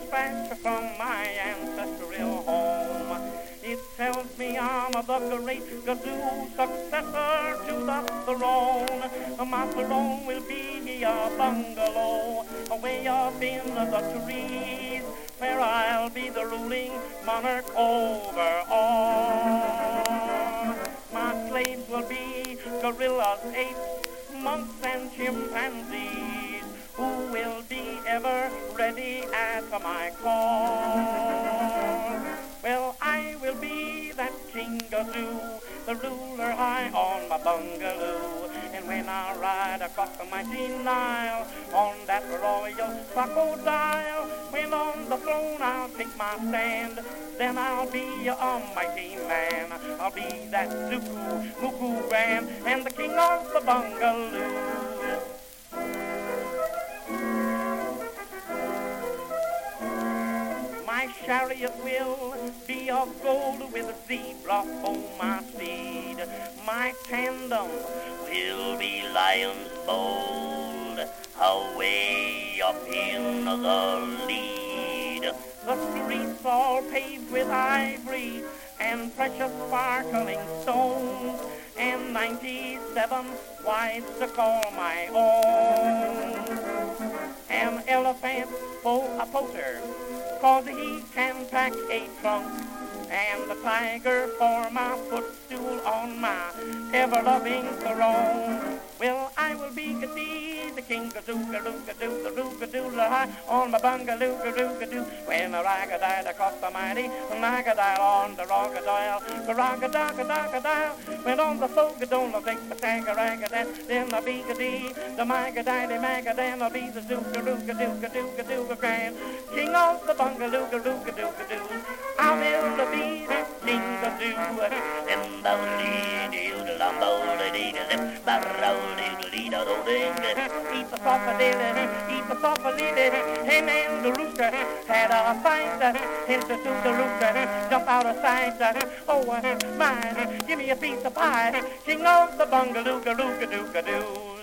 dispatch from my ancestral home. It tells me I'm the great Gazoo, successor to the throne. My throne will be a bungalow away up in the trees, where I'll be the ruling monarch over all. My slaves will be gorillas, apes, monks, and chimpanzees, who will be ever ready at my call. Well, I will be that King Gazoo, the ruler high on my bungalow. And when I ride across the mighty Nile on that royal crocodile, when on the throne I'll take my stand, then I'll be a mighty man. I'll be that Zuku Muku Grand and the king of the bungalow. My chariot will be of gold with a zebra for my steed. My tandem will be lions bold, away up in the lead. The streets all paved with ivory and precious sparkling stones, and 97 wives to call my own. An elephant for a poster, 'cause he can pack a trunk, and the tiger for my footstool on my ever-loving throne. Well, I will be the king Gazoo-ga-doo-ga-doo, the roo-ga-doo-la-hi, on my bungaloo-ga-doo-ga-doo, when I rag-a-dial across the mighty Nagadile on the Roggadile, the Roggadoggadoggadile, when on the Fogadone I'll take my tag-a-rag-a-dan, then I'll be the Magadile-Magadan, I'll be the Zoo-ga-doo-ga-doo-ga-doo-ga-doo-ga-doo, grand king of the bungaloo-ga-doo-ga-doo-ga-doo. I will be the king Gazoo, and the lead-a-lum-bo-le-dee-da-lip, barrow-dee-da-dee-da-do-ding, eat the sofa-lily, him and the rooster had a fight, into the rooster, jump out of sight, oh my, give me a piece of pie, king of the bungaloo-ga-doo-ga-doo-ga-doo.